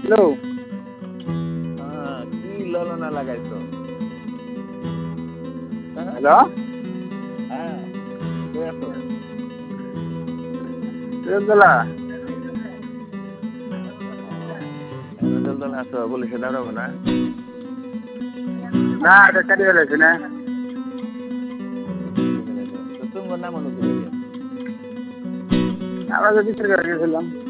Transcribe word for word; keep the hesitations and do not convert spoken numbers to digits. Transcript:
hello হ্যাঁ কি ললনা লাগাইছো হ্যালো হ্যাঁ কে আছো সিরাজদৌল্লা দল আছো বলে সেটা হবে না না এটা কাটি ফেলেছি না তোমার নাম অনুকূল আমরা তো বিচার করে গেছিলাম